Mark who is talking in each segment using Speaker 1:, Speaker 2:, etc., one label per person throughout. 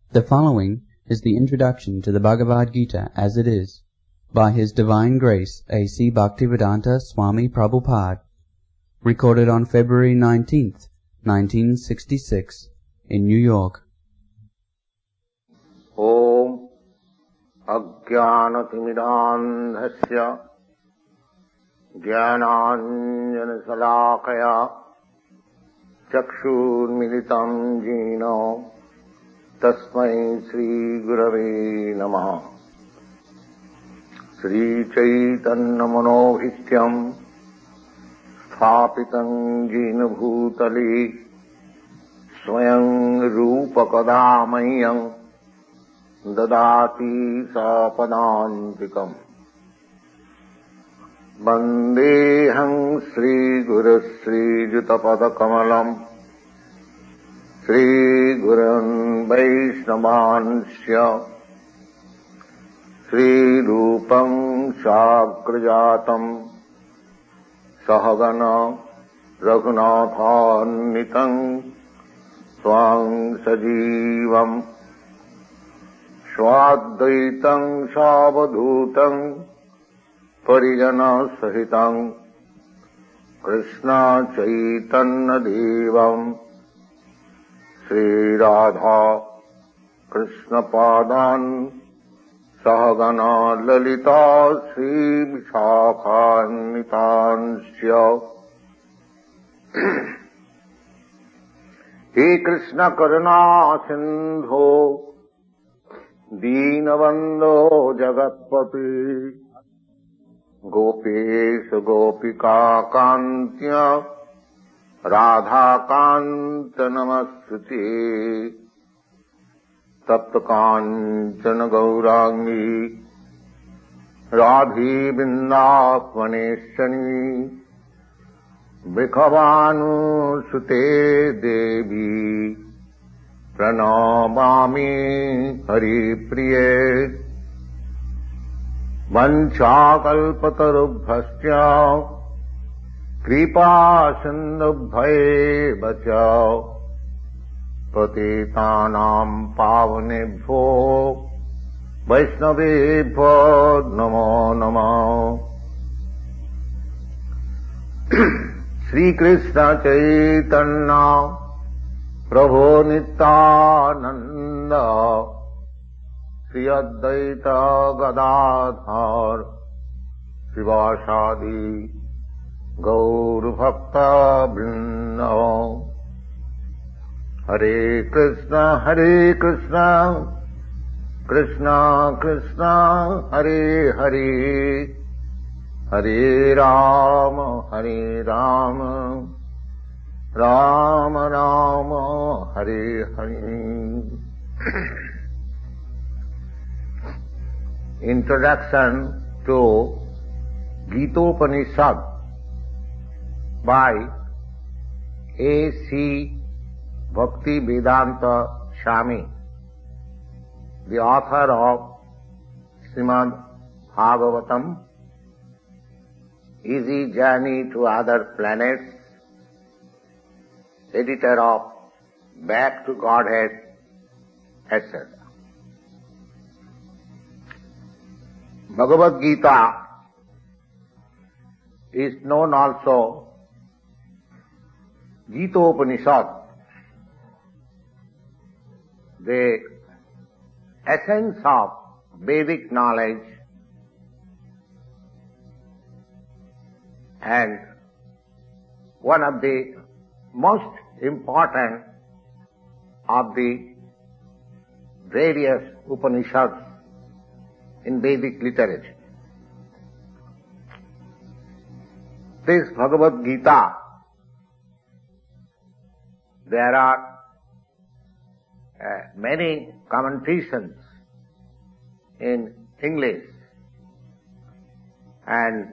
Speaker 1: The following is the introduction to the Bhagavad Gita as it is, by His Divine Grace A.C. Bhaktivedanta Swami Prabhupada, recorded on February 19th, 1966, in New York.
Speaker 2: Om Ajnanatimidandhasya Jnananjanasalakaya Chakshurmilitam Jino Tasmai Sri Gurave Namaha. Sri Chaitanya Manohityam Sthapitam Jina Bhutali Swayam Rupa Kadamayam Dadati Sapadantikam Vandeham Sri Guru Sri Jutapada Kamalam Sri Gurun Vaishnavansya Sri Rupam Shakrajatam Sahagana Raghunathannitam Swang Sajivam Swadvaitam Savadhutam Parijana Sahitam Krishna Chaitanya Devam Sri Radha Krishna Padan Sahagana Lalita Sri Vishakhanitansya He Krishna Karuna Sindho Deenabandho Jagatpati Gopesha Gopika Kantya Radha Kanta Namastuti Tapta Kanchana Gaurangi Radhi Vindasvaneshani Bhikhavanu Sute Devi Pranamami Hari Priye Vanchakalpatarubhasya Kripa Sindhubhye Bachao Patitanam Pavanebhyo Vaishnavebhyo Namo Namo Sri Krishna Chaitanya Prabhu Nityananda Sri Advaita Gadadhar Srivasadi Gaur Bhakta Vrinda Hare Krishna Krishna Krishna Hare Hare Hare Rama Rama Rama Hare Hare. Introduction to Gitopanishad by A.C. Bhaktivedanta Swami, the author of Srimad Bhagavatam, Easy Journey to Other Planets, editor of Back to Godhead, etc. Bhagavad Gita is known also Gitopanishad, the essence of Vedic knowledge and one of the most important of the various Upanishads in Vedic literature. This Bhagavad Gita, there are many commentations in English, and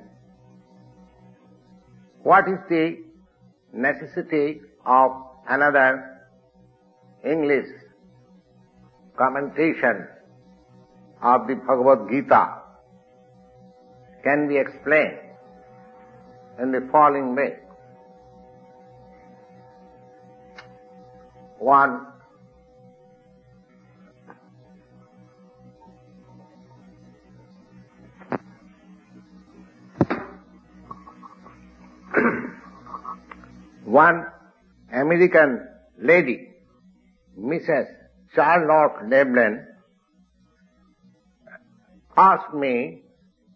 Speaker 2: what is the necessity of another English commentation of the Bhagavad Gita can be explained in the following way. One one American lady, Mrs. Charlotte Leblanc, asked me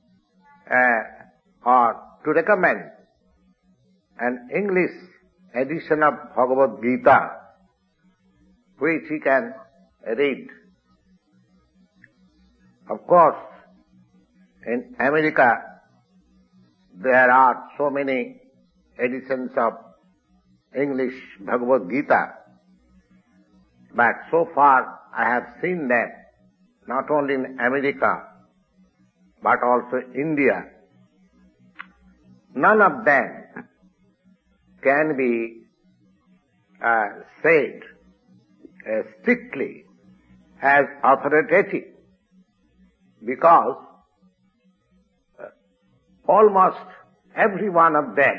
Speaker 2: to recommend an English edition of Bhagavad Gita which he can read. Of course, in America there are so many editions of English Bhagavad Gita, but so far I have seen that not only in America but also India, none of them can be said strictly as authoritative, because almost every one of them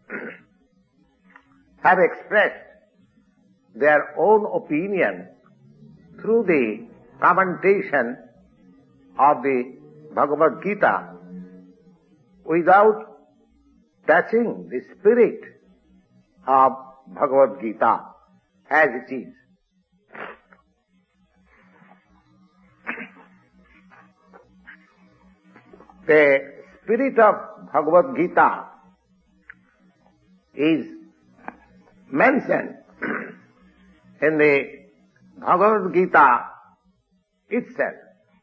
Speaker 2: have expressed their own opinion through the commentation of the Bhagavad Gita without touching the spirit of Bhagavad Gita as it is. The spirit of Bhagavad Gita is mentioned in the Bhagavad Gita itself.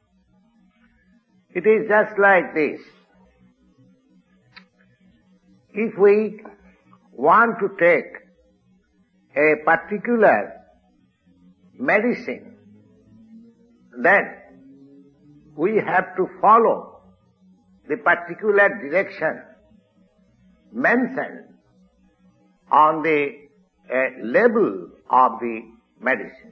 Speaker 2: It is just like this. If we want to take a particular medicine, then we have to follow the particular direction mentioned on the label of the medicine.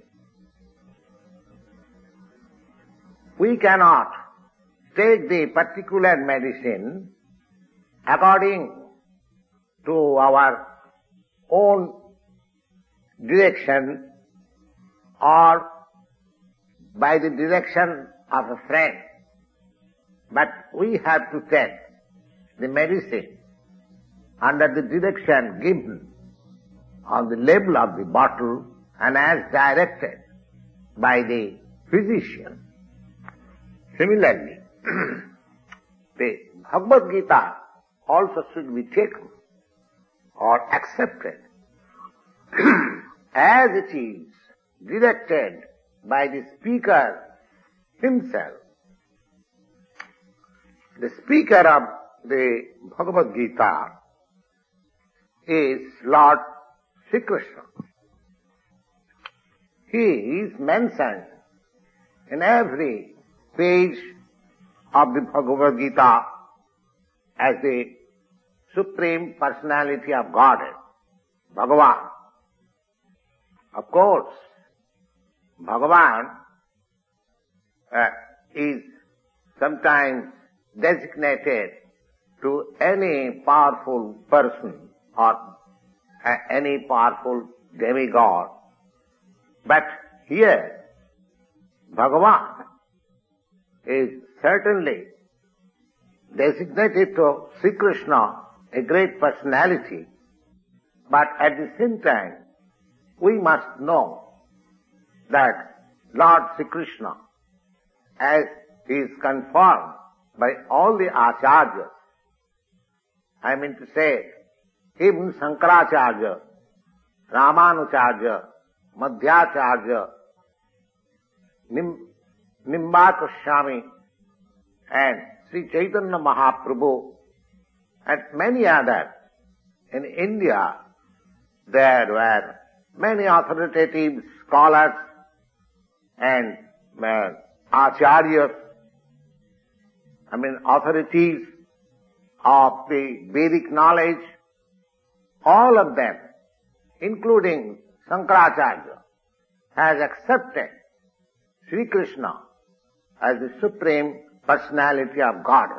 Speaker 2: We cannot take the particular medicine according to our own direction or by the direction of a friend, but we have to take the medicine under the direction given on the label of the bottle and as directed by the physician. Similarly, the Bhagavad Gita also should be taken or accepted as it is directed by the speaker himself. The speaker of the Bhagavad Gita is Lord Sri Krishna. He is mentioned in every page of the Bhagavad Gita as the Supreme Personality of Godhead, Bhagavan. Of course, Bhagavan is sometimes designated to any powerful person or any powerful demigod. But here, Bhagavan is certainly designated to Sri Krishna, a great personality, but at the same time, we must know that Lord Sri Krishna, as he is confirmed by all the acharyas, I mean to say, even Shankaracharya, Ramanujarya, Madhyacharya, Nimba Goswami, and Sri Chaitanya Mahaprabhu, and many others. In India, there were many authoritative scholars and acharyas, authorities of the Vedic knowledge, all of them, including Shankaracharya, has accepted Sri Krishna as the Supreme Personality of Godhead.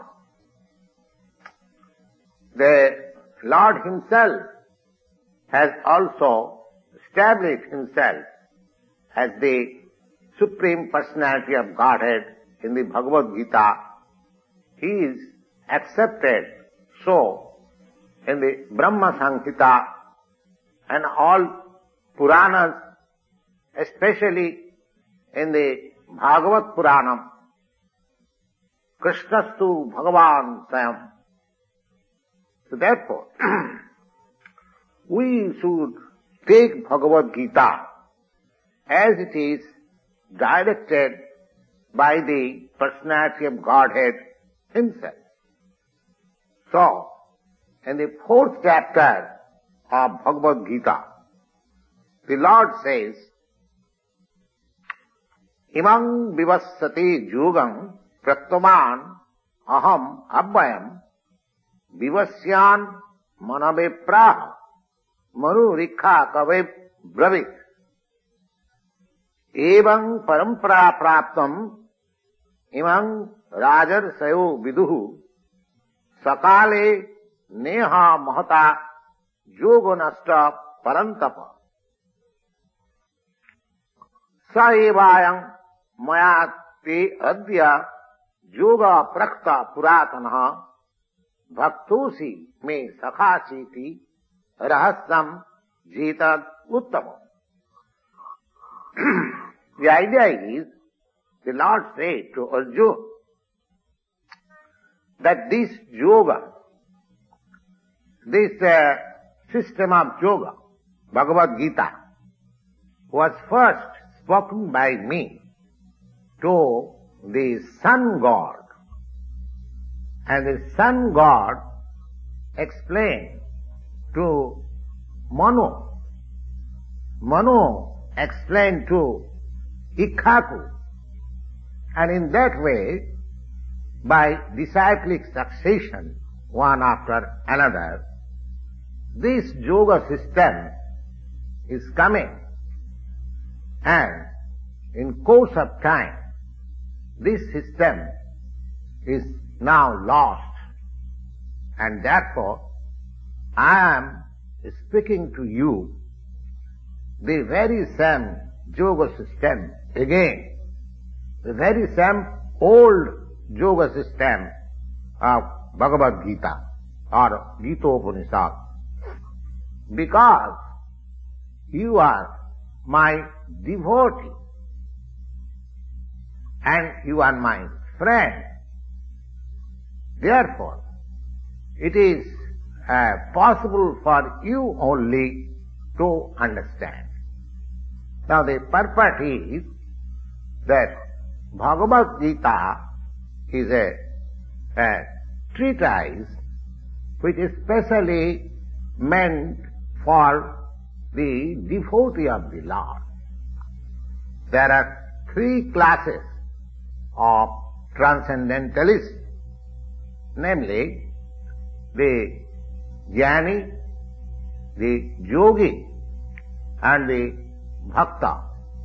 Speaker 2: The Lord Himself has also established Himself as the Supreme Personality of Godhead in the Bhagavad Gita. He is accepted so in the Brahma Samhita and all Puranas, especially in the Bhagavad Puranam, Krishnastu Bhagavan Swayam. So therefore, we should take Bhagavad Gita as it is directed by the personality of Godhead Himself. So, in the 4th chapter of Bhagavad Gita, the Lord says, Imam vivassati yugam pratvaman aham abhayam vivasyan manave praha manu rikha kave bravit evam parampara praptam imam rajar sayo viduhu sakale neha mahata yoga nasta parantapa sa evayam maya te adya yoga prakta puratanaha bhaktosi me sakhachiti rahasyam jita uttama. The idea is, the Lord said to Arjuna that this yoga, this system of yoga, Bhagavad Gita, was first spoken by me to the Sun God. And the Sun God explained to Manu. Manu explained to Ikhaku. And in that way, by disciplic succession, one after another, this yoga system is coming. And in course of time, this system is now lost. And therefore, I am speaking to you the very same yoga system again. The very same old yoga system of Bhagavad Gita or Gita Upanishad. Because you are my devotee and you are my friend. Therefore, it is possible for you only to understand. Now the purport is that Bhagavad Gita is a treatise which is specially meant for the devotee of the Lord. There are 3 classes of transcendentalists, namely the jnani, the yogi, and the bhakta,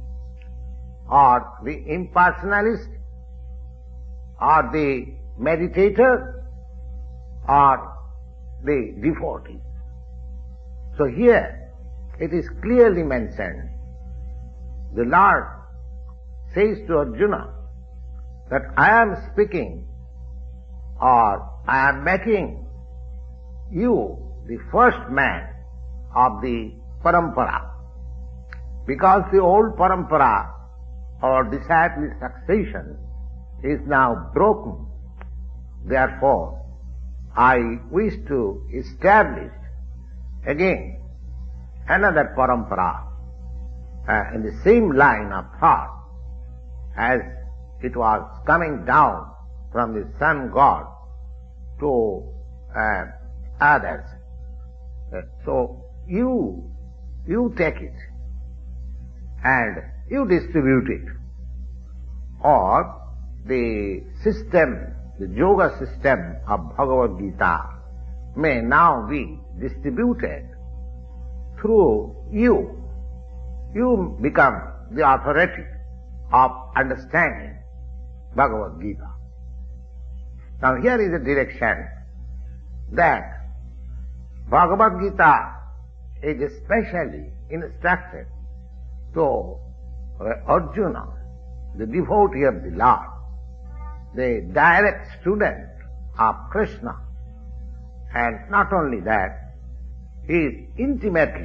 Speaker 2: or the impersonalist, or the meditator, or the devotee. So here it is clearly mentioned, the Lord says to Arjuna that I am speaking or I am making you the first man of the parampara. Because the old parampara or disciplic succession is now broken. Therefore, I wish to establish again another parampara in the same line of thought as it was coming down from the Sun God to others. So you take it and you distribute it. Or the system, the yoga system of Bhagavad Gita may now be distributed through you. You become the authority of understanding Bhagavad Gita. Now here is a direction that Bhagavad Gita is especially instructed to Arjuna, the devotee of the Lord, the direct student of Krishna. And not only that, he is intimately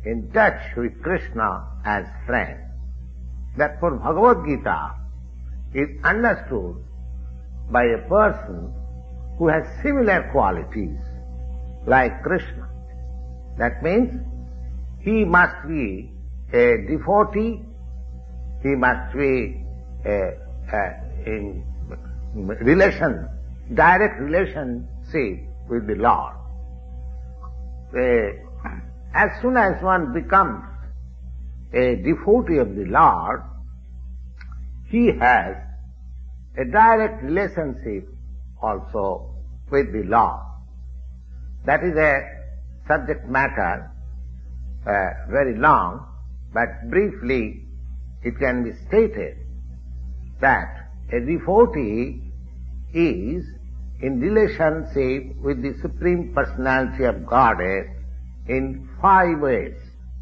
Speaker 2: in touch with Krishna as friend. Therefore Bhagavad Gita is understood by a person who has similar qualities like Krishna. That means he must be a devotee, he must be in relation, direct relationship with the Lord. As soon as one becomes a devotee of the Lord, he has a direct relationship also with the Lord. That is a subject matter very long, but briefly it can be stated that a devotee is in relationship with the Supreme Personality of Godhead in 5 ways.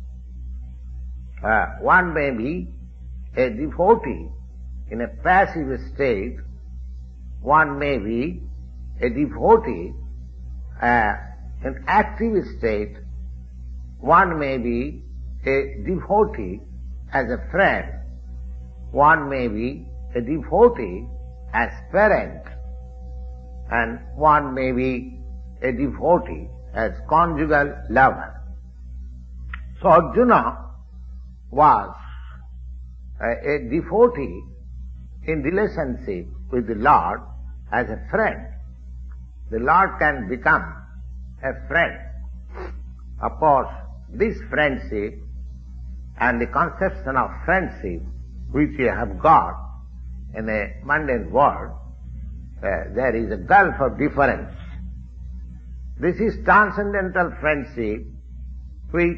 Speaker 2: One may be a devotee in a passive state, one may be a devotee in active state, one may be a devotee as a friend, one may be a devotee as parent, and one may be a devotee as conjugal lover. So Arjuna was a devotee in relationship with the Lord as a friend. The Lord can become a friend. Of course, this friendship and the conception of friendship which we have got in a mundane world, there is a gulf of difference. This is transcendental friendship which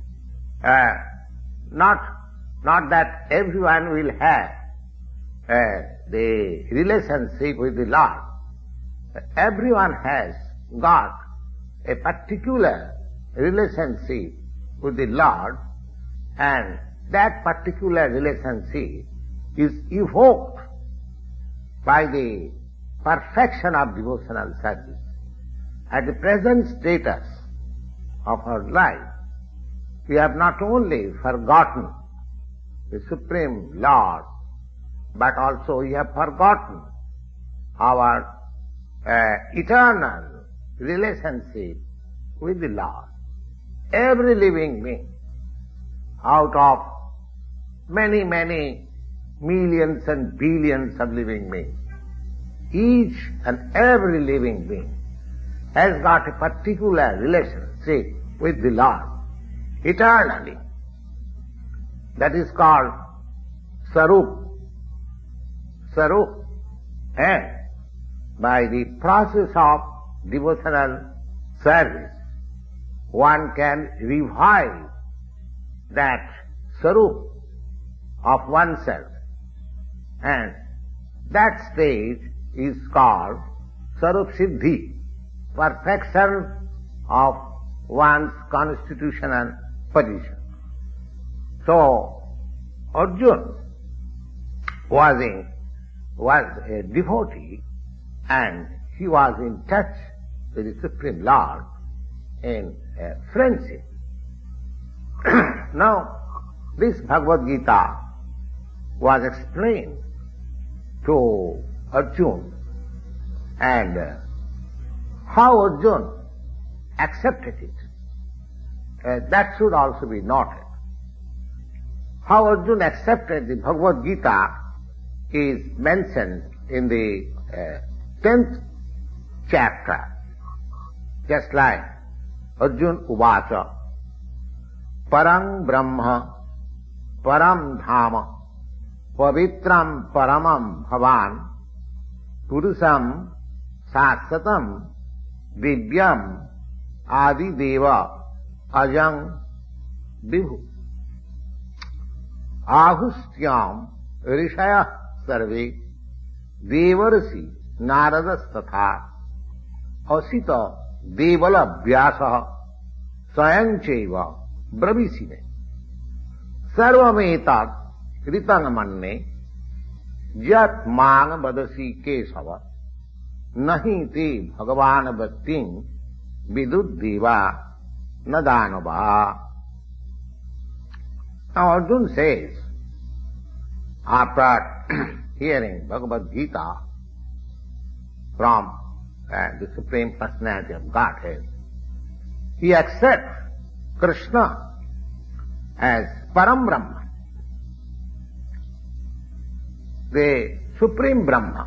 Speaker 2: not that everyone will have the relationship with the Lord. Everyone has got a particular relationship with the Lord, and that particular relationship is evoked by the perfection of devotional service. At the present status of our life, we have not only forgotten the Supreme Lord, but also we have forgotten our eternal relationship with the Lord. Every living being, out of many, many millions and billions of living beings, each and every living being has got a particular relationship with the Lord eternally. That is called Sarup. Sarup. And by the process of devotional service, one can revive that Sarup of oneself. And that stage is called Sarup Siddhi, perfection of one's constitutional position. So, Arjuna was a devotee, and he was in touch with the Supreme Lord in friendship. Now, this Bhagavad Gita was explained to Arjuna, and how Arjuna accepted it, that should also be noted. How Arjuna accepted the Bhagavad Gita is mentioned in the 10th chapter, just like Arjuna Uvacha, Parang Brahma, Param Dhama, Pavitram Paramam Bhavan, Purusam Sasatam, Divyam Adi Deva Ajang Vibhu. Ahustyam Rishaya Sarve Devarasi Naradas Asita Devala Vyasa Sayancheva Brabhisine Sarvametat Kritangamanne Jat Mang Badasi Kesava Nahi Te Bhagavan Bhattin Vidud Deva Nadanava. Now Arjuna says, after hearing Bhagavad Gita from the Supreme Personality of Godhead, he accepts Krishna as Param Brahma, the Supreme Brahma.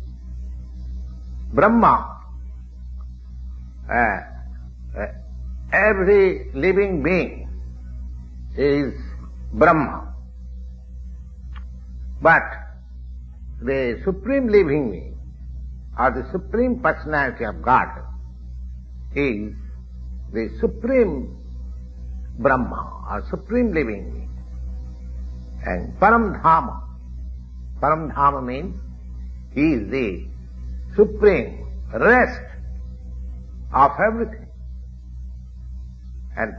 Speaker 2: Brahma, every living being is Brahma. But the Supreme Living Being, or the Supreme Personality of Godhead, is the Supreme Brahma, or Supreme Living Being. And Param Dhamma means he is the supreme rest of everything. And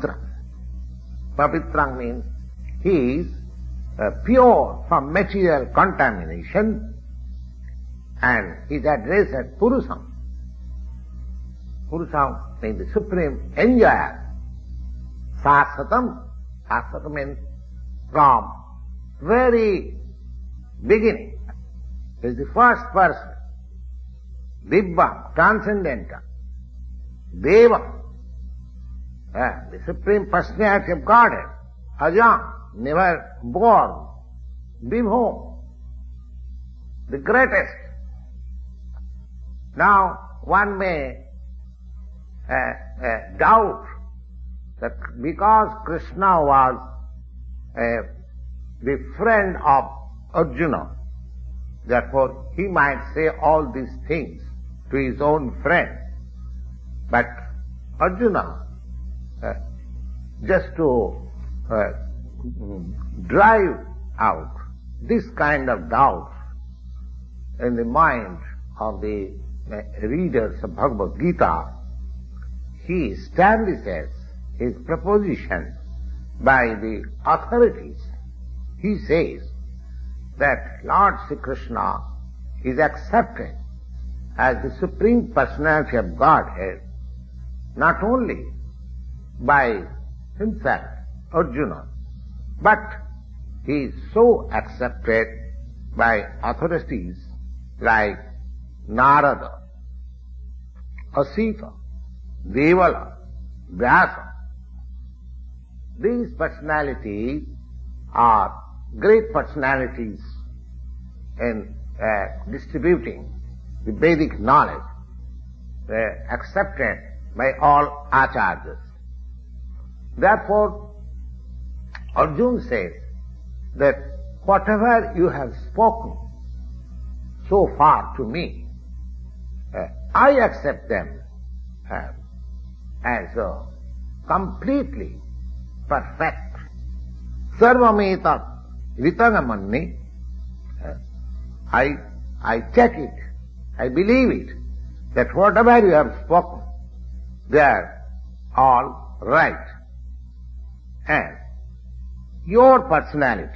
Speaker 2: Pavitra means he is pure from material contamination, and is addressed as Purusam. Purusam means the supreme enjoyer. Sasatam means from very beginning. He is the first person. Dibbam, transcendental. Deva, the Supreme Personality of Godhead. Ajam, never born. Vibhu, the greatest. Now, one may doubt that because Krishna was the friend of Arjuna, therefore he might say all these things to his own friend. But Arjuna, just to drive out this kind of doubt in the mind of the readers of Bhagavad Gita, he establishes his proposition by the authorities. He says that Lord Sri Krishna is accepted as the Supreme Personality of Godhead not only by himself, Arjuna, but he is so accepted by authorities like Narada, Asita, Devala, Vyasa. These personalities are great personalities in distributing the Vedic knowledge, accepted by all acharyas. Therefore, Arjuna says that whatever you have spoken so far to me, I accept them as completely perfect. Sarvameta vitagamanni. I check it, I believe it, that whatever you have spoken, they are all right. And your personality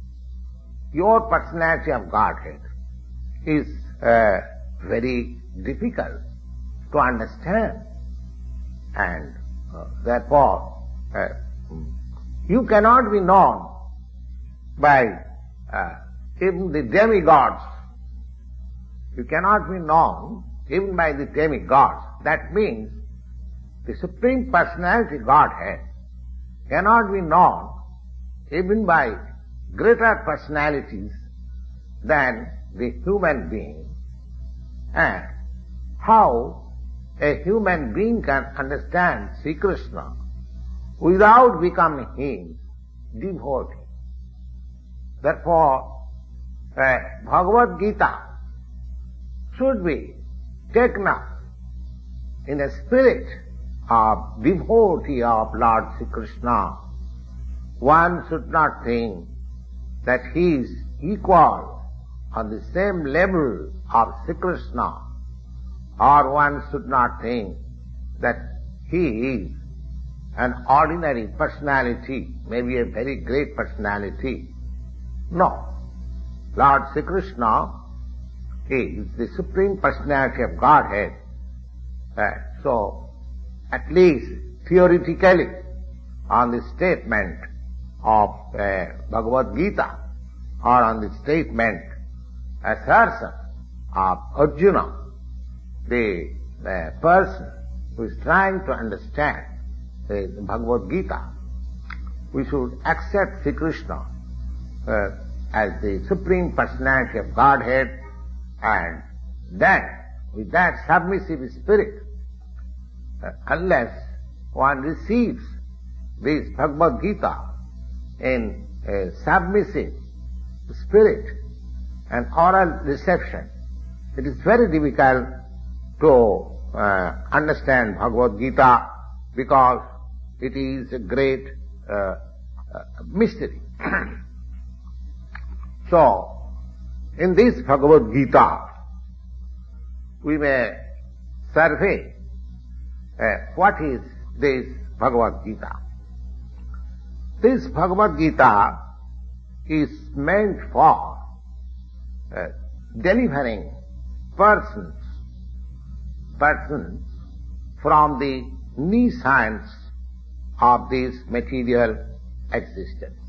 Speaker 2: of Godhead is very difficult to understand, and therefore you cannot be known by even the demigods. You cannot be known even by the demigods. That means the Supreme Personality Godhead cannot be known even by greater personalities than the human being. And how a human being can understand Sri Krishna without becoming his devotee? Therefore, Bhagavad Gita should be taken up in a spirit of devotee of Lord Sri Krishna. One should not think that he is equal on the same level of Sri Krishna, or one should not think that he is an ordinary personality, maybe a very great personality. No. Lord Sri Krishna is the Supreme Personality of Godhead. So, at least theoretically, on the statement of Bhagavad Gita or on the statement, assertion of Arjuna, the person who is trying to understand the Bhagavad Gita. We should accept Sri Krishna as the Supreme Personality of Godhead, and then with that submissive spirit, unless one receives this Bhagavad Gita in a submissive spirit and oral reception, it is very difficult to understand Bhagavad Gita, because it is a great mystery. So, in this Bhagavad Gita, we may survey what is this Bhagavad Gita. This Bhagavad Gita is meant for delivering persons from the nescience of this material existence.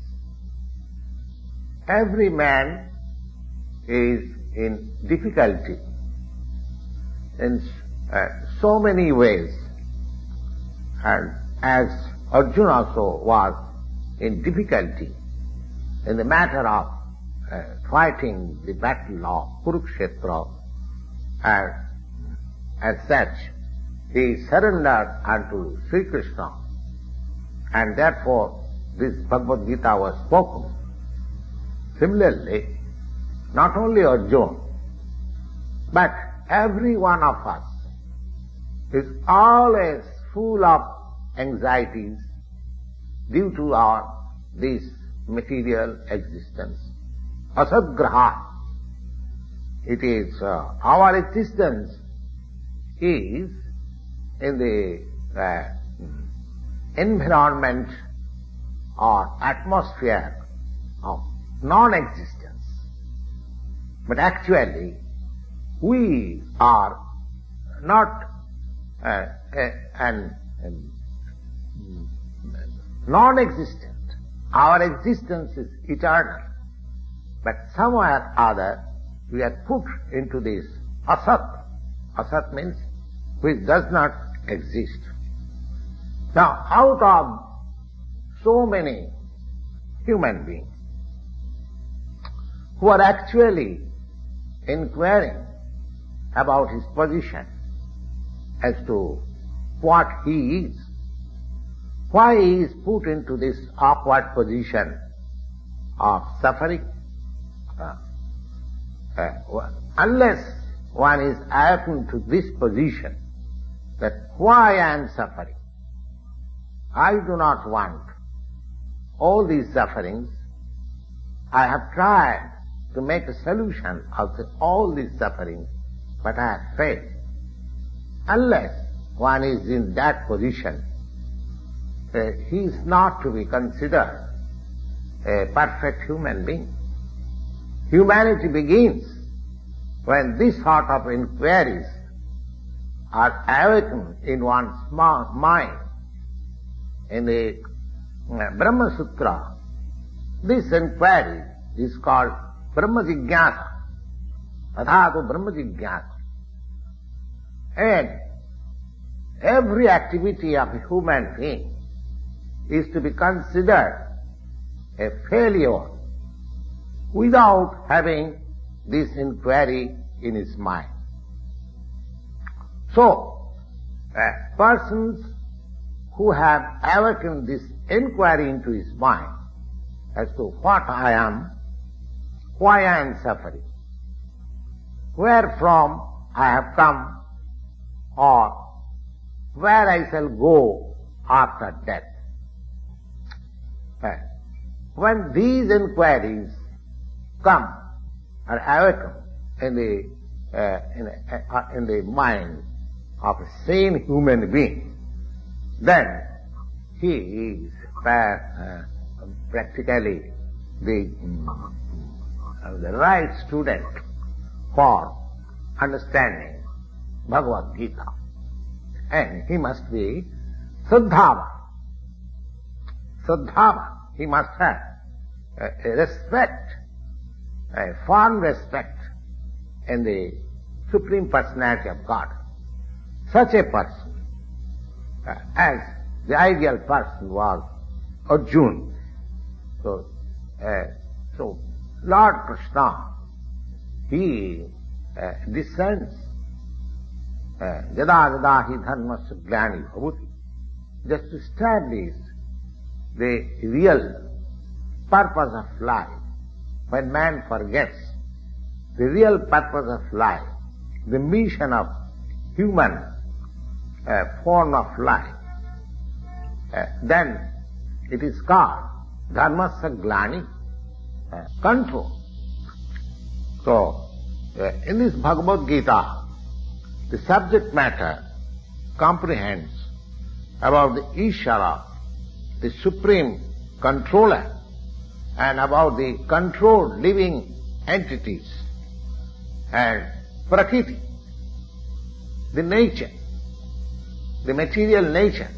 Speaker 2: Every man is in difficulty in so many ways, and as Arjuna also was in difficulty in the matter of fighting the battle of Kurukshetra, and as such he surrendered unto Sri Krishna, and therefore this Bhagavad Gita was spoken. Similarly, not only Arjuna, but every one of us is always full of anxieties due to this material existence. Asagraha. It is our existence is in the environment or atmosphere of non-existence. But actually, we are not non-existent. Our existence is eternal. But somewhere or other, we are put into this asat. Asat means which does not exist. Now, out of so many human beings who are actually inquiring about his position as to what he is, why he is put into this awkward position of suffering. Unless one is awakened to this position, that why I am suffering, I do not want all these sufferings. I have tried to make a solution of all these sufferings, but I have failed. Unless one is in that position, he is not to be considered a perfect human being. Humanity begins when this sort of inquiries are awakened in one's mind. In the Brahma Sutra, this inquiry is called Brahma Jigyasa, Adhatu Brahma Jigyasa. And every activity of a human being is to be considered a failure without having this inquiry in his mind. So, persons who have awakened this inquiry into his mind as to what I am, why I am suffering, where from I have come, or where I shall go after death. When these inquiries come or awaken in the mind of a sane human being, then he is practically the right student for understanding Bhagavad Gita. And he must be Saddhava. Saddhava. he must have a respect, a fond respect in the Supreme Personality of God. Such a person, as the ideal person was Arjuna. So Lord Krishna, he descends Jada Jada Hi Dharmasya Glani Bhavuti, just to establish the real purpose of life. When man forgets the real purpose of life, the mission of human form of life, then it is called Dharmasya Glani, control. So, in this Bhagavad Gita, the subject matter comprehends about the Ishvara, the supreme controller, and about the controlled living entities, and Prakriti, the nature, the material nature,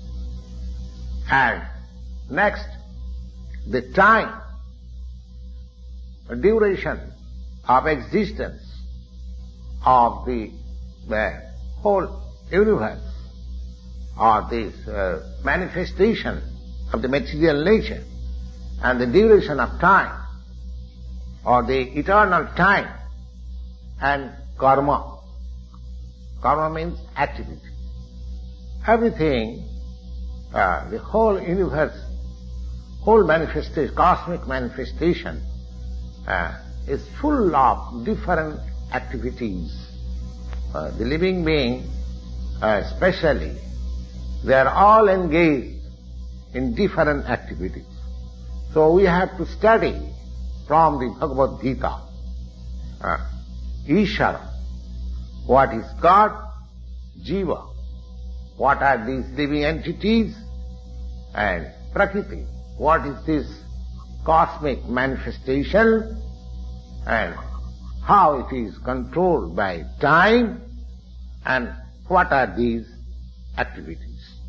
Speaker 2: and next, the time, the duration of existence of the whole universe, or this manifestation of the material nature, and the duration of time, or the eternal time, and karma. Karma means activity. Everything, the whole universe, whole manifestation, cosmic manifestation, is full of different activities. The living being, especially, they are all engaged in different activities. So we have to study from the Bhagavad Gita, Ishvara, what is God, Jiva, what are these living entities, and Prakriti, what is this cosmic manifestation, and how it is controlled by time, and what are these activities.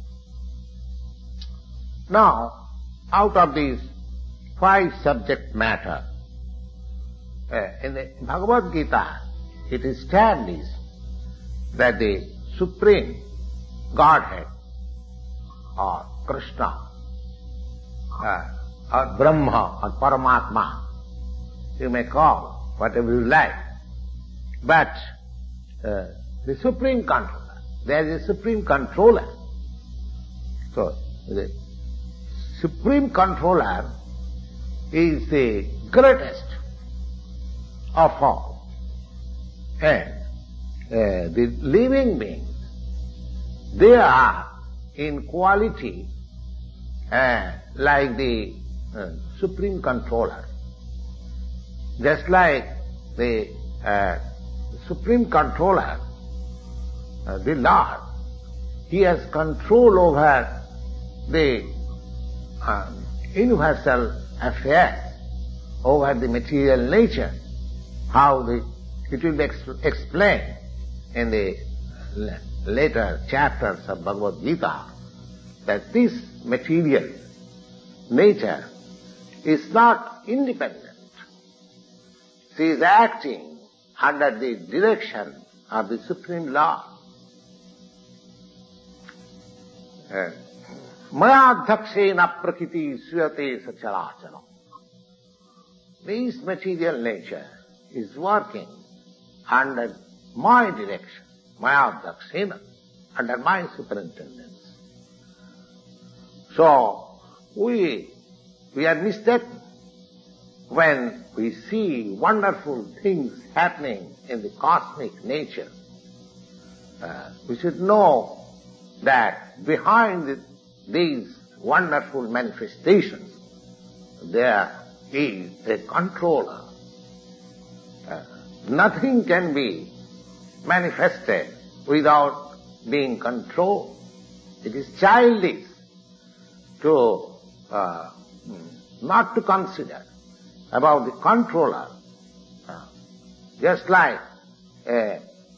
Speaker 2: Now, out of these 5 subject matter, in the Bhagavad Gita, it is established that the Supreme Godhead, or Krishna, or Brahma, or Paramatma, you may call whatever you like, but the Supreme Controller, there is a Supreme Controller. So, the Supreme Controller is the greatest of all. And the living beings, they are in quality like the Supreme Controller. Just like the Supreme Controller, the Lord, He has control over the universal affairs, over the material nature, how it will be explained in the later chapters of Bhagavad Gita, that this material nature is not independent. She is acting under the direction of the Supreme Lord. Maya dhakshena prakriti suyate sacharacharam. This material nature is working under my direction, Maya dhakshena, under my superintendence. So, we are mistaken when we see wonderful things happening in the cosmic nature. We should know that behind these wonderful manifestations, there is a controller. Nothing can be manifested without being controlled. It is childish to not to consider about the controller. Just like a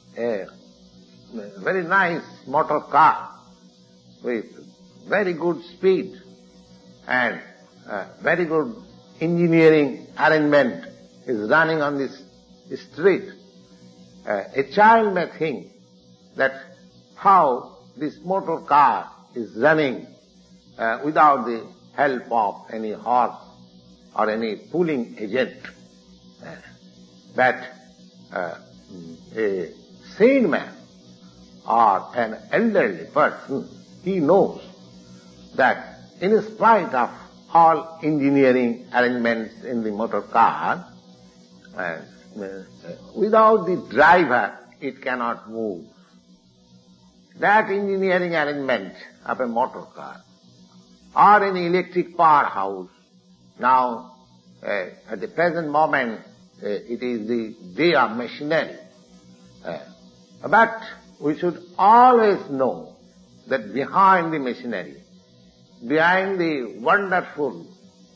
Speaker 2: very nice motor car with very good speed and very good engineering arrangement is running on this street. A child may think that how this motor car is running without the help of any horse or any pulling agent. But a sane man or an elderly person, he knows that in spite of all engineering arrangements in the motor car, without the driver it cannot move. That engineering arrangement of a motor car or an electric powerhouse, now at the present moment it is the day of machinery. But we should always know that behind the machinery, behind the wonderful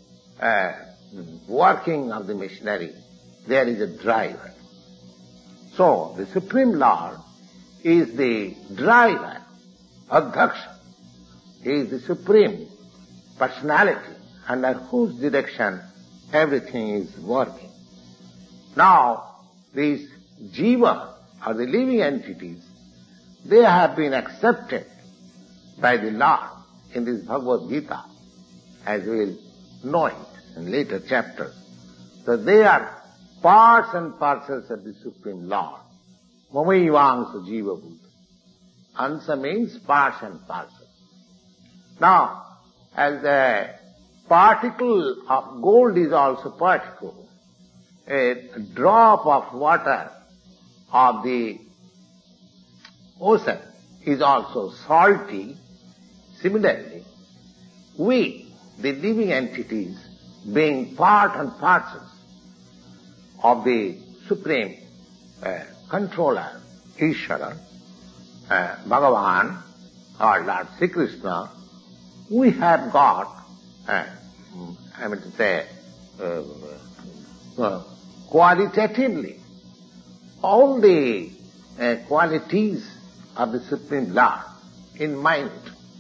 Speaker 2: working of the machinery, there is a driver. So the Supreme Lord is the driver, Adhaksha. He is the Supreme Personality under whose direction everything is working. Now, these jiva, or the living entities, they have been accepted by the Lord in this Bhagavad Gita, as we will know it in later chapters. So they are parts and parcels of the Supreme Lord. Mamaivaංsa jiva bhuta. Ansa means parts and parcels. Now, as a particle of gold is also particle, a drop of water of the ocean is also salty. Similarly, we, the living entities, being part and parcels of the Supreme Controller, Ishvara, Bhagavan, or Lord Sri Krishna, we have got, qualitatively, all the qualities of the Supreme Lord in mind.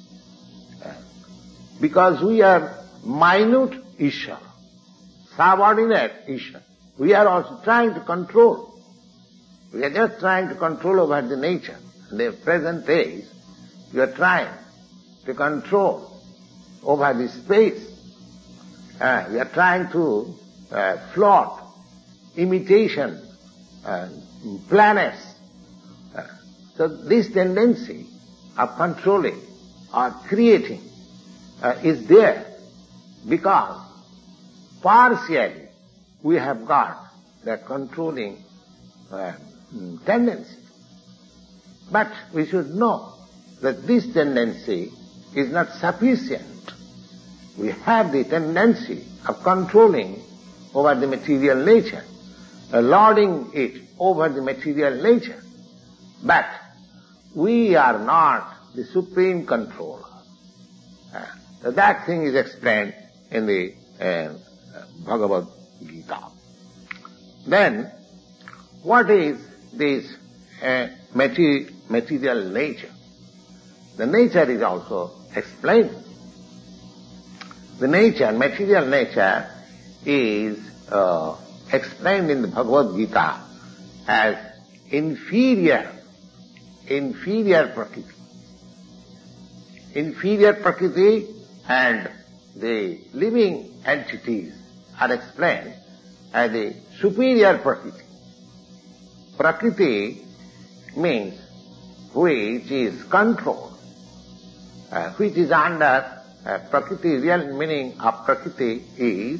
Speaker 2: Because we are minute Ishvara, subordinate Ishvara. We are also trying to control. We are just trying to control over the nature. In the present days, we are trying to control over the space. We are trying to float imitation planets. So this tendency of controlling or creating is there because partially we have got the controlling tendency. But we should know that this tendency is not sufficient. We have the tendency of controlling over the material nature, lording it over the material nature. But we are not the supreme controller. So that thing is explained in the Bhagavad Gita. Then, what is this material nature? The nature is also explained. The nature, material nature, is explained in the Bhagavad Gita as inferior Prakriti. Inferior Prakriti and the living entities are explained as the superior Prakriti. Prakriti means which is controlled, which is under Prakriti. Real meaning of Prakriti is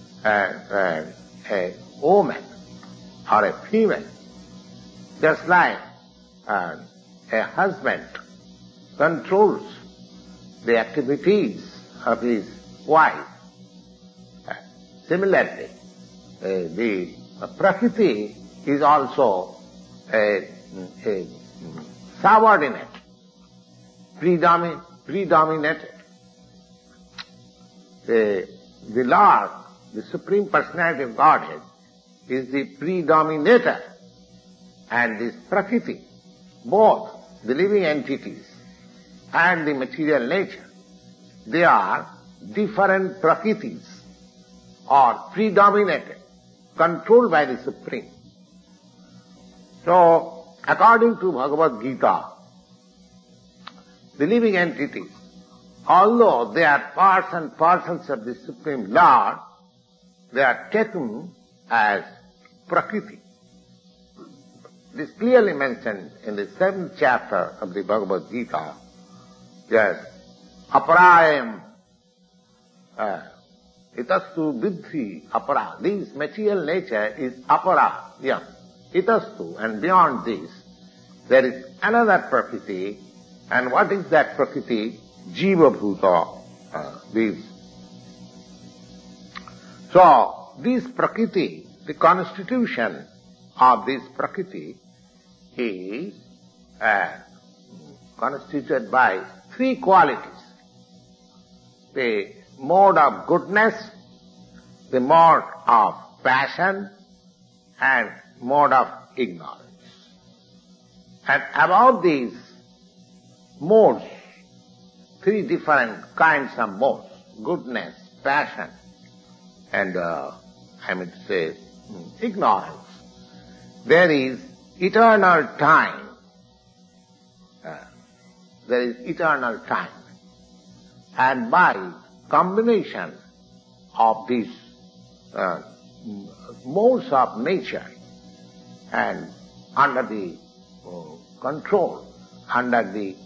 Speaker 2: a woman or a female. Just like a husband controls the activities of his wife. Similarly, the Prakriti is also a subordinate, predominated. The Lord, the Supreme Personality of Godhead, is the predominator, and this Prakriti, both the living entities and the material nature, they are different prakritis are predominated, controlled by the Supreme. So, according to Bhagavad Gita, the living entities, although they are parts and parcels of the Supreme Lord, they are taken as Prakriti. This clearly mentioned in the 7th chapter of the Bhagavad Gita. Yes, aparayam itastu vidhi apara. This material nature is apara, yeah, itastu, and beyond this there is another Prakriti. And what is that Prakriti? Jiva Bhuta. So, this Prakriti, the constitution of this Prakriti is constituted by 3 qualities. The mode of goodness, the mode of passion, and mode of ignorance. And about these modes, 3 different kinds of modes, goodness, passion, and ignorance. There is eternal time. There is eternal time. And by combination of these modes of nature and under the control, under the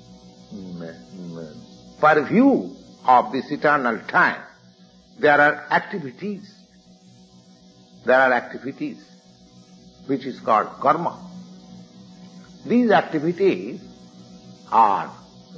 Speaker 2: purview of this eternal time, there are activities. There are activities which is called karma. These activities are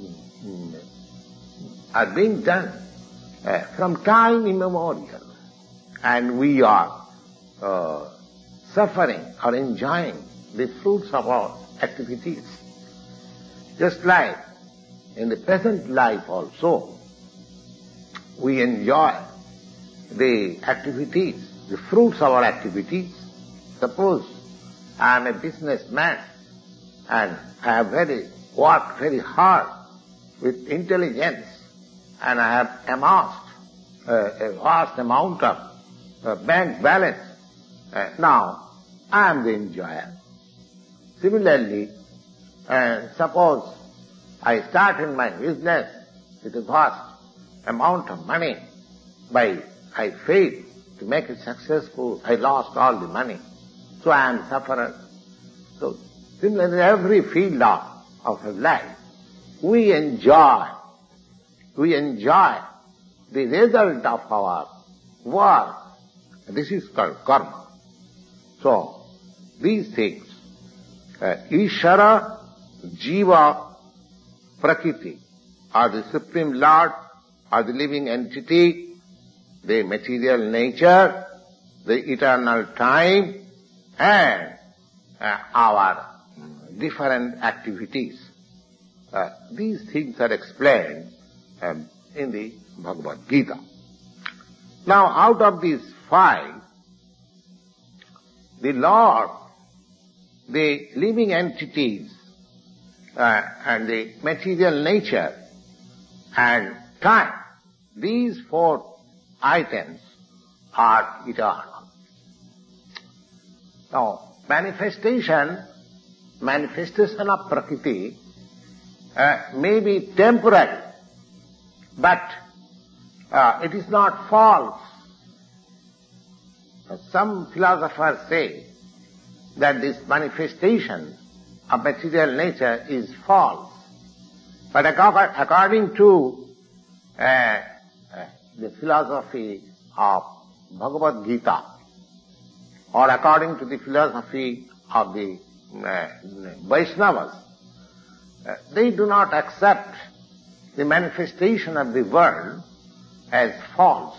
Speaker 2: being done from time immemorial, and we are suffering or enjoying the fruits of our activities. Just like in the present life also, we enjoy the activities, the fruits of our activities. Suppose I am a businessman and I have worked very hard with intelligence and I have amassed a vast amount of bank balance. Now I am the enjoyer. Similarly, suppose I started my business with a vast amount of money, but I failed to make it successful. I lost all the money. So I am sufferer. So similarly, in every field of life, we enjoy the result of our work. This is called karma. So these things, Ishvara, Jiva, Prakriti, are the Supreme Lord, are the living entity, the material nature, the eternal time, and our different activities. These things are explained in the Bhagavad Gita. Now, out of these 5, the Lord, the living entities, and the material nature and time, these 4 items are eternal. Now, manifestation of Prakriti may be temporary, but it is not false. Some philosophers say that this manifestation of material nature is false. But according to the philosophy of Bhagavad Gita, or according to the philosophy of the Vaishnavas, they do not accept the manifestation of the world as false.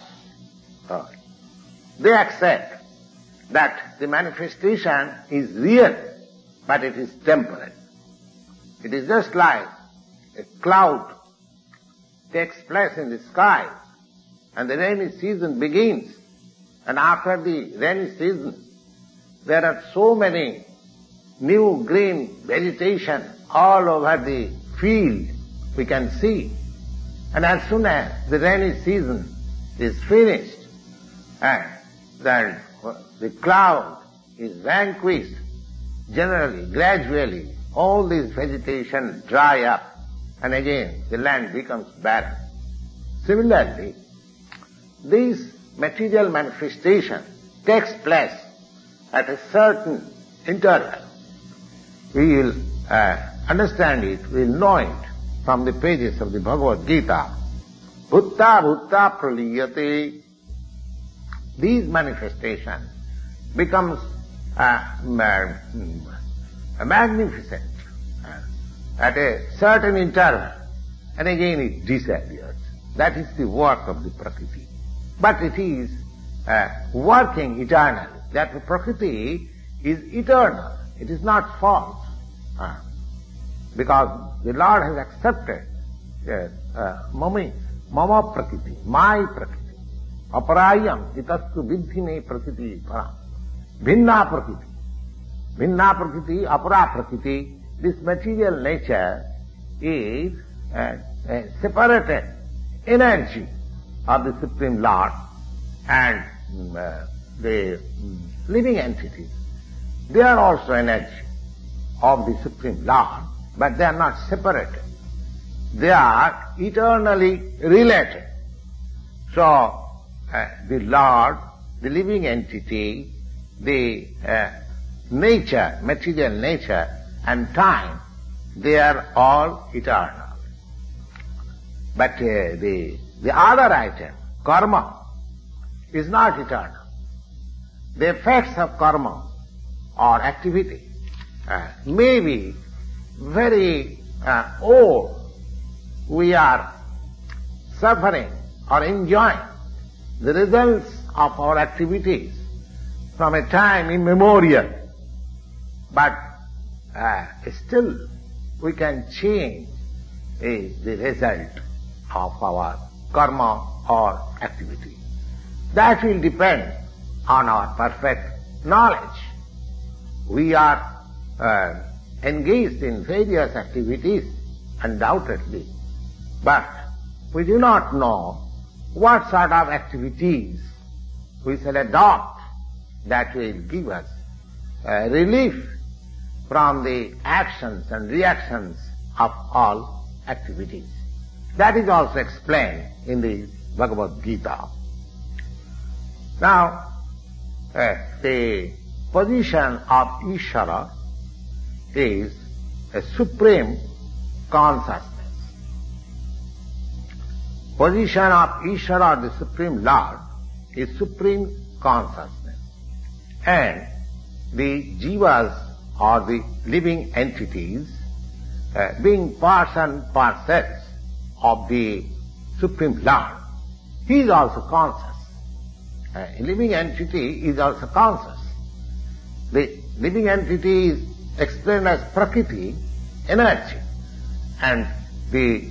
Speaker 2: They accept that the manifestation is real, but it is temporary. It is just like a cloud takes place in the sky, and the rainy season begins, and after the rainy season, there are so many new green vegetation all over the field we can see. And as soon as the rainy season is finished and then the cloud is vanquished, generally, gradually, all this vegetation dry up and again the land becomes barren. Similarly, this material manifestation takes place at a certain interval. We will understand it, we will know it from the pages of the Bhagavad Gita. Bhutta bhutta praliyate. These manifestations becomes magnificent at a certain interval and again it disappears. That is the work of the Prakriti. But it is working eternally. That Prakriti is eternal. It is not false. Because the Lord has accepted mama Prakriti, my Prakriti. Aparayam itastu vidhine Prakriti param. Bhinna Prakriti. Bhinna Prakriti, apara Prakriti. This material nature is a separated energy of the Supreme Lord, and the living entities, they are also energy of the Supreme Lord, but they are not separated. They are eternally related. So, the Lord, the living entity, the nature, material nature and time, they are all eternal. But the other item, karma, is not eternal. The effects of karma or activity may be very old. We are suffering or enjoying the results of our activities from a time immemorial. But still we can change the result of our karma or activity. That will depend on our perfect knowledge. We are engaged in various activities, undoubtedly, but we do not know what sort of activities we shall adopt that will give us relief from the actions and reactions of all activities. That is also explained in the Bhagavad Gita. Now, the position of Ishvara is a supreme consciousness. Position of Ishvara, the Supreme Lord, is supreme consciousness. And the jivas or the living entities, being parts and parcels of the Supreme Lord, he is also conscious. A living entity is also conscious. The living entity is explained as Prakriti, energy, and the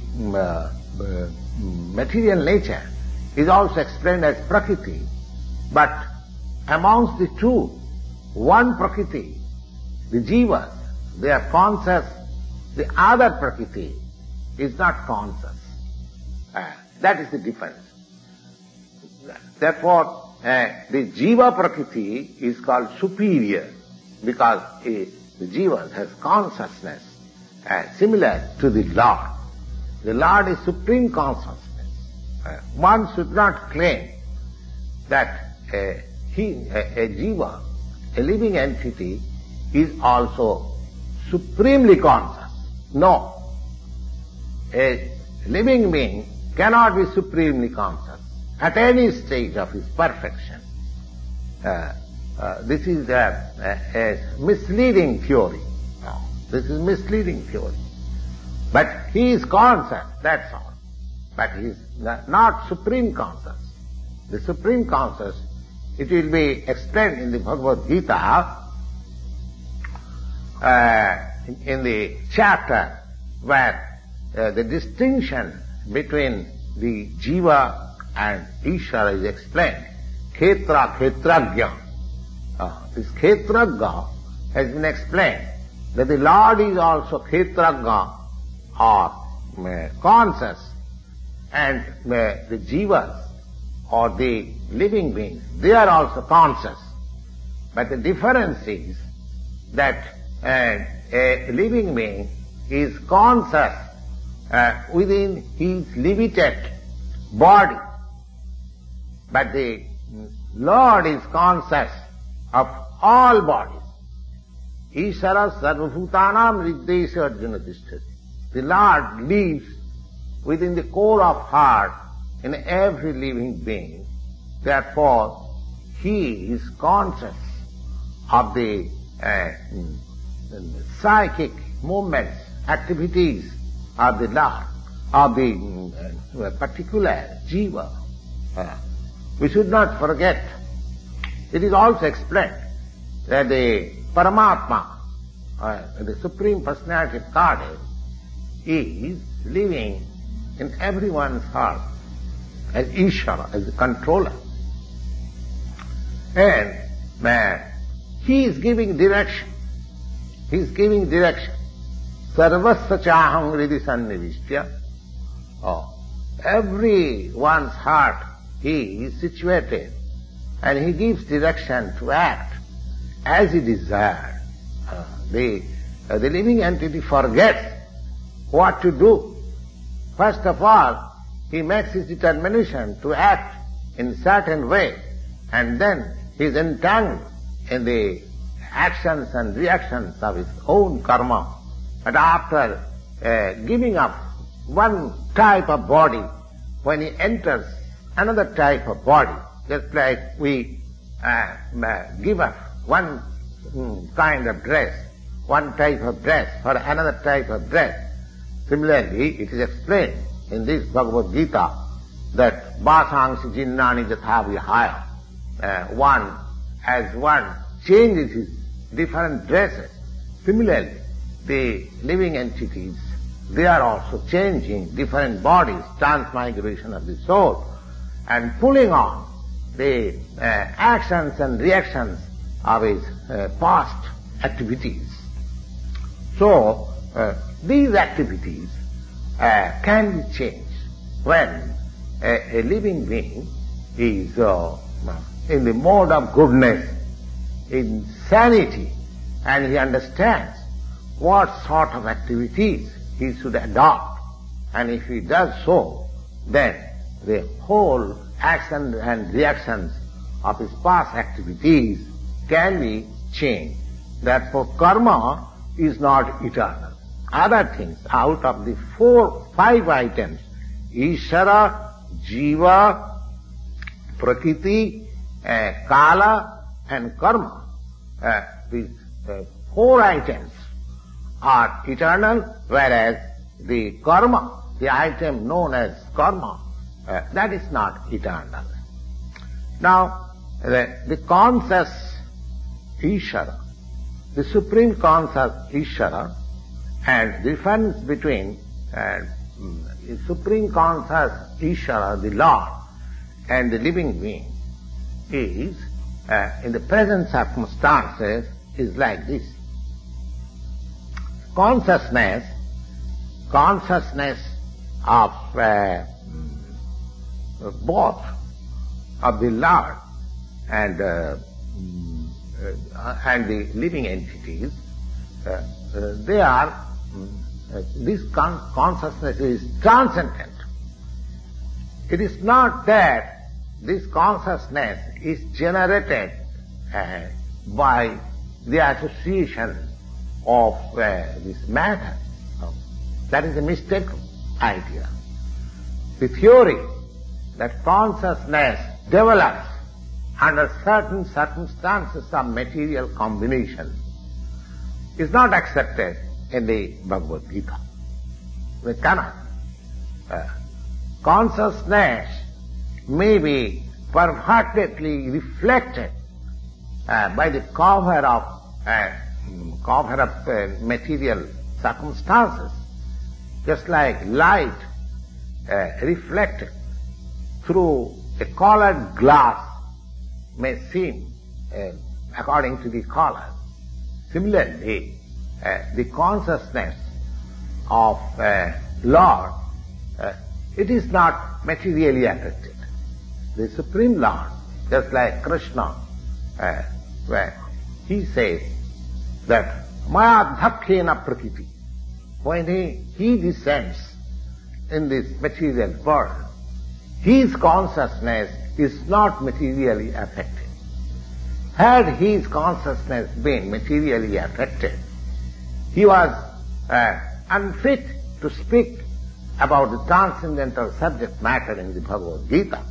Speaker 2: material nature is also explained as Prakriti, but amongst the two, one Prakriti, the jivas, they are conscious, the other Prakriti is not conscious. That is the difference. Therefore, the jiva Prakriti is called superior because the jiva has consciousness similar to the Lord. The Lord is supreme consciousness. One should not claim that a jiva, a living entity, is also supremely conscious. No. A living being cannot be supremely conscious at any stage of his perfection. This is a misleading theory. This is misleading theory. But he is conscious, that's all. But he is not supreme conscious. The supreme conscious, it will be explained in the Bhagavad Gita, in the chapter where the distinction between the jiva and Ishvara is explained. Khetra, Khetragya. This Khetragya has been explained that the Lord is also Khetragya or conscious and the jivas or the living beings, they are also conscious. But the difference is that a living being is conscious within his limited body. But the Lord is conscious of all bodies. Ishara sarvabhutanam riddesha arjuna tishtati. The Lord lives within the core of heart in every living being. Therefore, he is conscious of the psychic movements, activities of the Lord, of the particular jiva. We should not forget, it is also explained that the Paramatma, the Supreme Personality of Godhead, is living in everyone's heart as Ishvara, as the controller. And he is giving direction. He is giving direction. Sarvasya chaham hridi sannivishya. Everyone's heart he is situated, and he gives direction to act as he desires. The living entity forgets what to do. First of all, he makes his determination to act in certain way, and then he is entangled in the actions and reactions of his own karma. But after giving up one type of body, when he enters another type of body, just like we give up one kind of dress, one type of dress for another type of dress. Similarly, it is explained in this Bhagavad Gita that Vasangsi jinnani jatha vihaya. As one changes his different dresses, similarly, the living entities, they are also changing different bodies, transmigration of the soul, and pulling on the actions and reactions of his past activities. So, these activities can be changed when a living being is in the mode of goodness, in sanity, and he understands what sort of activities he should adopt. And if he does so, then the whole action and reactions of his past activities can be changed. Therefore, karma is not eternal. Other things, out of the 5 items, Ishvara, Jiva, Prakriti, Kala and Karma, these 4 items are eternal, whereas the karma, the item known as karma, that is not eternal. Now, the conscious Ishvara, the supreme conscious Ishvara, and the difference between the supreme conscious Ishvara, the Lord, and the living being is, in the present circumstances, is like this. Consciousness of both of the Lord and the living entities, they are, this consciousness is transcendent. It is not that this consciousness is generated by the association of this matter. That is a mistaken idea. The theory that consciousness develops under certain circumstances of material combination is not accepted in the Bhagavad Gita. We cannot. Consciousness may be perfectly reflected by the cover of material circumstances, just like light reflected through a colored glass may seem according to the color. Similarly, the consciousness of Lord it is not materially affected. The Supreme Lord, just like Krishna, where he says that Maya Dhapkena Prakriti, when he descends in this material world, his consciousness is not materially affected. Had his consciousness been materially affected, he was unfit to speak about the transcendental subject matter in the Bhagavad Gita.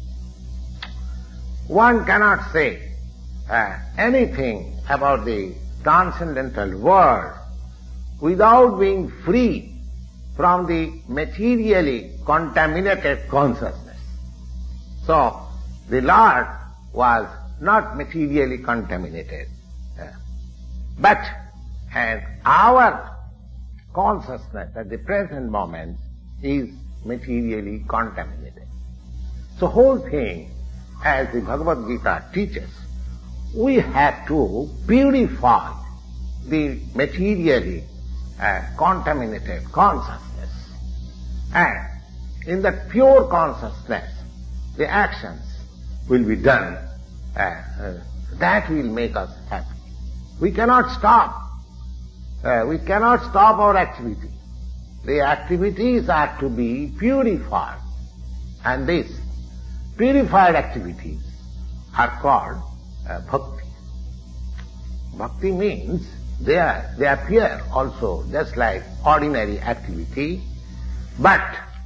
Speaker 2: One cannot say anything about the transcendental world without being free from the materially contaminated consciousness. So, the Lord was not materially contaminated. But our consciousness at the present moment is materially contaminated. So whole thing, as the Bhagavad Gita teaches, we have to purify the materially contaminated consciousness. And in that pure consciousness, the actions will be done. That will make us happy. We cannot stop. We cannot stop our activity. The activities are to be purified. And these purified activities are called bhakti. Bhakti means they appear also just like ordinary activity, but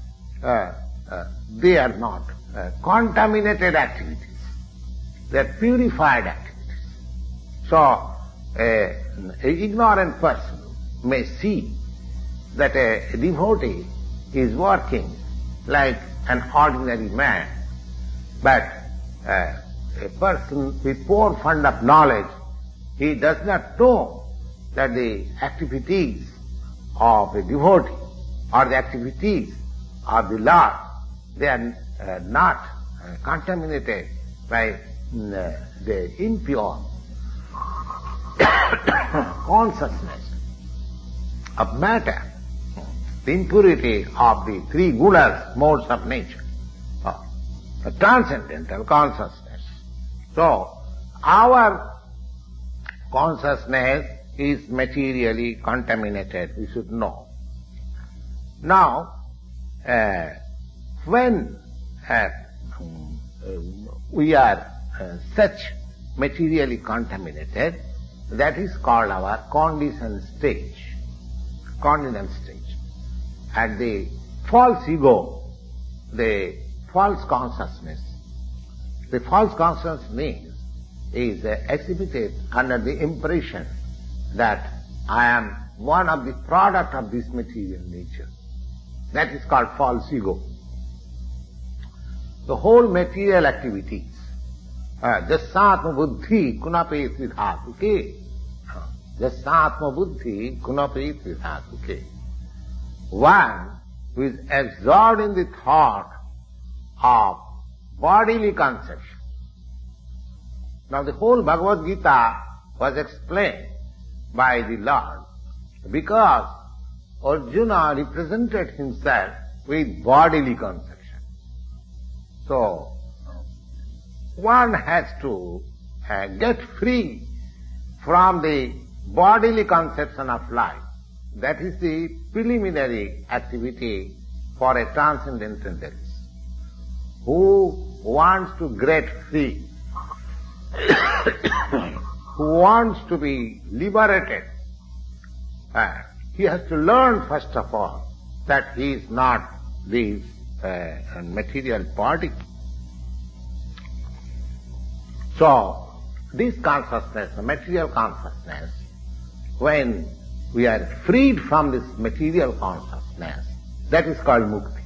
Speaker 2: they are not contaminated activities. They are purified activities. So, an ignorant person may see that a devotee is working like an ordinary man, but a person with poor fund of knowledge, he does not know that the activities of a devotee or the activities of the Lord, they are not contaminated by the impure consciousness of matter, the impurity of the three gunas, modes of nature, the transcendental consciousness. So, our consciousness is materially contaminated, we should know. Now, when we are such materially contaminated, that is called our conditioned stage. Conditioned stage. At the false ego, the false consciousness. The false consciousness is exhibited under the impression that I am one of the product of this material nature. That is called false ego. The whole material activities, jasatma buddhi kunapet vidhatuke, jasatma buddhi kunapet vidhatuke. One who is absorbed in the thought of bodily conception. Now the whole Bhagavad Gita was explained by the Lord because Arjuna represented himself with bodily conception. So, one has to get free from the bodily conception of life. That is the preliminary activity for a transcendentalist who wants to get free, who wants to be liberated. He has to learn first of all that he is not this material body. So, this consciousness, the material consciousness, when we are freed from this material consciousness, that is called mukti.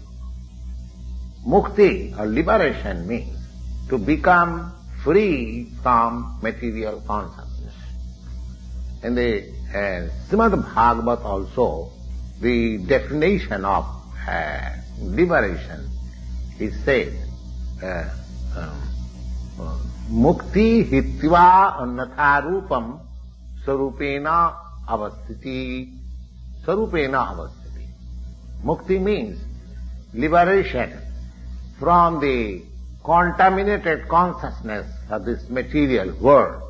Speaker 2: Mukti or liberation means to become free from material consciousness. In the Srimad Bhagavad also, the definition of liberation is said, mukti hitva annatha rupam sarupena avasthiti. Sarupena avasthiti. Mukti means liberation from the contaminated consciousness of this material world.